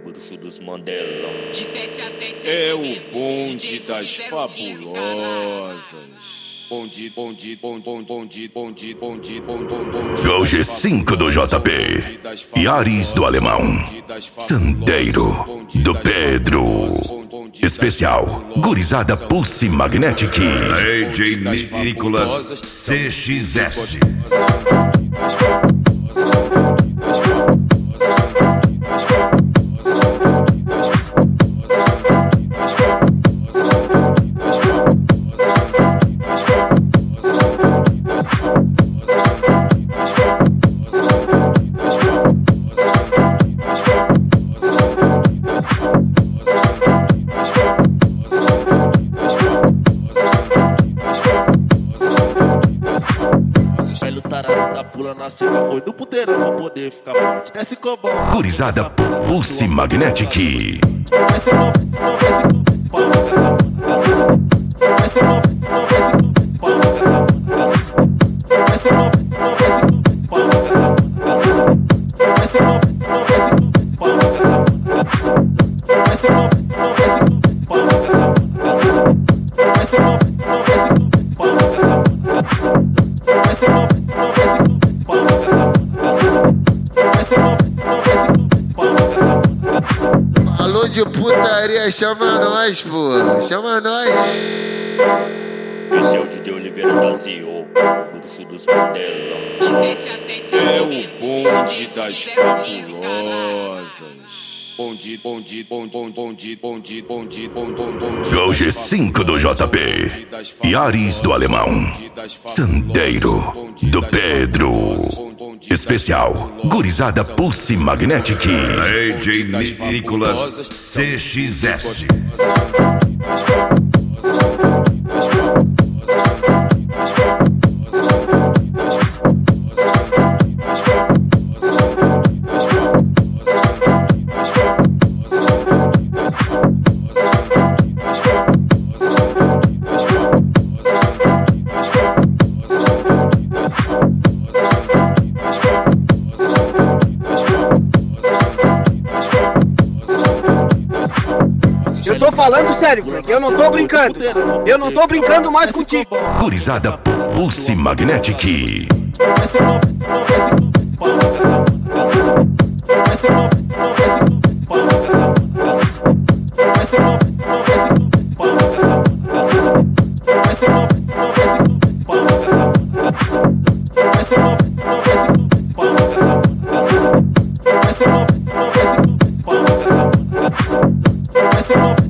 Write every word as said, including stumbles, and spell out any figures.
bruxo dos Mandela. É o bonde das fabulosas. Bonde, bonde, bonde, bonde, bonde, bonde, bonde, bonde. Gol G cinco do J P, Yaris do Alemão, Sandeiro do Pedro. Especial Gurizada Pulse Magnetic, A J Nicolas C X S. Foi no puteirão pra poder ficar forte. Desce cobão. Gurizada Pulse Magnetic. Desce cobão, desce cobão, desce cobão, desce cobão, desce cobão, desce Alô de putaria, chama nós, pô, chama nós. Esse é o D J Oliveira da Zio, o bruxo dos Mandela. É o bonde das fabulosas. Bonde, bonde, bonde, bonde, bonde, bonde, bonde, bonde. Gol G cinco do J P, Yaris do Alemão, Sandeiro do Pedro. Especial Gurizada Pulse Magnetic, A J Nicolas C X S. Eu tô falando sério, Frank, eu não tô brincando. Eu não tô brincando mais contigo. Gurizada Pulse Magnetic. Desce cobão, desce cobão, desce cobão, desce cobão, desce cobão, desce cobão.